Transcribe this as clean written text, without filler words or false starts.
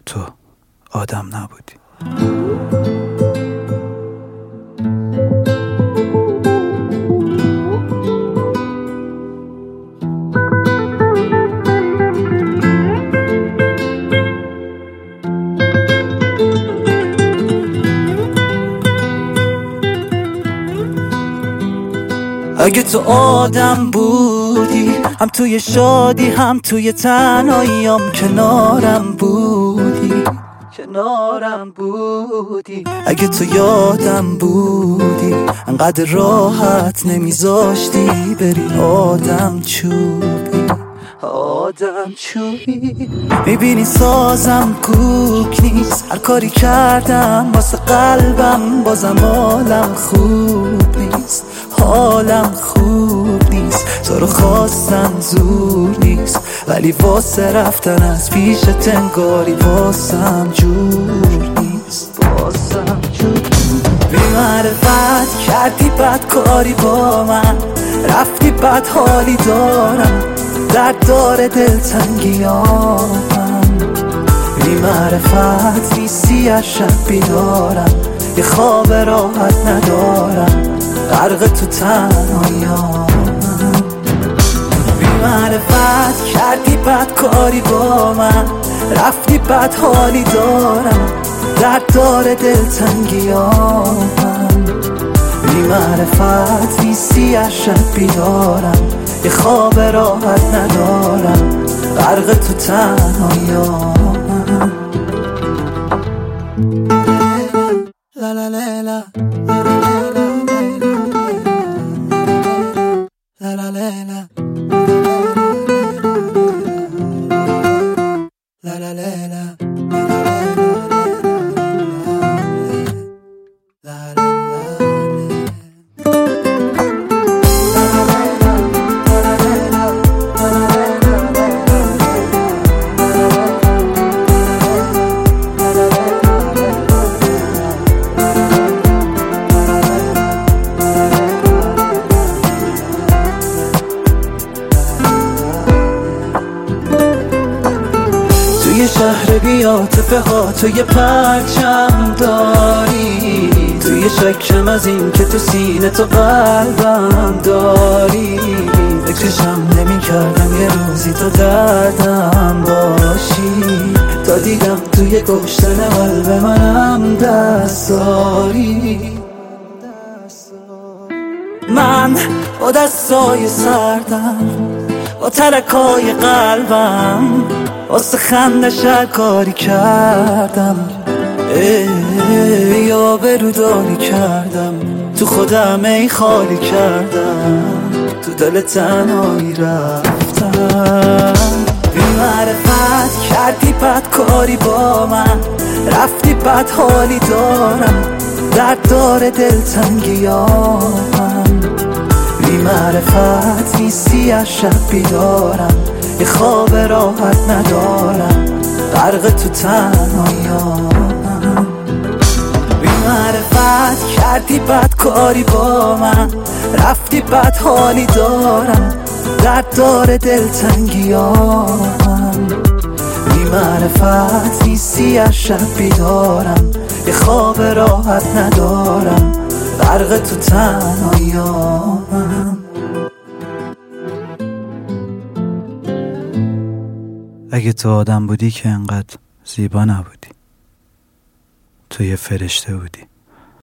تو آدم نبودی. اگه تو آدم بودی، هم توی شادی هم توی تنهاییام کنارم بودی. اگه تو یادم بودی، انقدر راحت نمیذاشتی بری آدم چوبی. میبینی سازم کوک نیست، هر کاری کردم واسه قلبم بازم حالم خوب نیست. تو رو خواستم زور نیست، ولی واسه رفتن از پیشت انگاری واسم جور نیست. بی معرفت کردی بدکاری با من، رفتی بد حالی دارم، درد داره دلتنگیامم. بی معرفت نیستی از شب بیدارم، یه خواب راحت ندارم، غرق تو تنهاییام. بی معرفت کردی بدکاری با من، رفتی بد حالی دارم، درد داره دلتنگیامم. بی معرفت نیستی از شب بیدارم، یه خواب راحت ندارم، غرق تو تنهاییام. لا لا لا لا لا لا لا لا لا لا توی شهر بی‌عاطفه ها تو یه پرچم داری، توی شکم از این که تو سینه تو قلبم داری. فکرشم نمی کردم یه روزی تو دردم باشی، تا دیدم توی کشتن قلب منم دست داری. من با دستای سردم، با ترکای قلبم، واسه خندش هر کاری کردم، یا برودانی کردم، تو خودم ای خالی کردم، تو دل تنهایی رفتم. بی معرفت کردی بدکاری با من، رفتی بد حالی دارم، درد داره دلتنگیامم. بی معرفت نیستی از شب بیدارم، یه خواب راحت ندارم، غرق تو تنهاییام. بی معرفت کردی بدکاری با من، رفتی بد حالی دارم، درد داره دلتنگیامم. بی معرفت نیستی از شب بیدارم، یه خواب راحت ندارم، غرق تو تنهاییام. اگه تو آدم بودی که انقدر زیبا نبودی، تو یه فرشته بودی.